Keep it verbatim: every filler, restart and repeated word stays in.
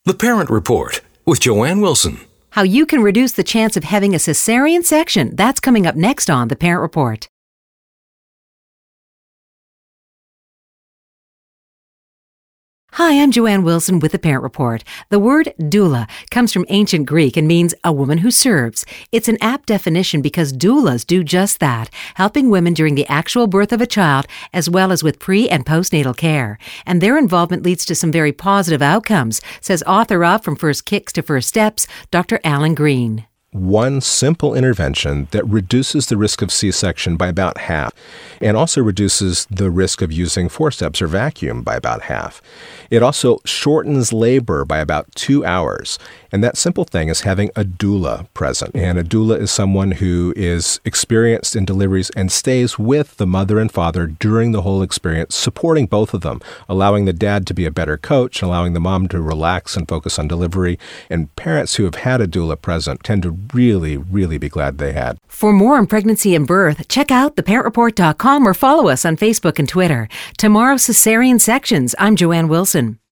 The Parent Report with Joanne Wilson. How you can reduce the chance of having a cesarean section. That's coming up next on The Parent Report. Hi, I'm Joanne Wilson with The Parent Report. The word doula comes from ancient Greek and means a woman who serves. It's an apt definition because doulas do just that, helping women during the actual birth of a child as well as with pre- and postnatal care. And their involvement leads to some very positive outcomes, says author of From First Kicks to First Steps, Doctor Alan Green. One simple intervention that reduces the risk of C-section by about half and also reduces the risk of using forceps or vacuum by about half. It also shortens labor by about two hours. And that simple thing is having a doula present. And a doula is someone who is experienced in deliveries and stays with the mother and father during the whole experience, supporting both of them, allowing the dad to be a better coach, allowing the mom to relax and focus on delivery. And parents who have had a doula present tend to really, really be glad they had. For more on pregnancy and birth, check out the parent report dot com or follow us on Facebook and Twitter. Tomorrow's cesarean sections. I'm Joanne Wilson.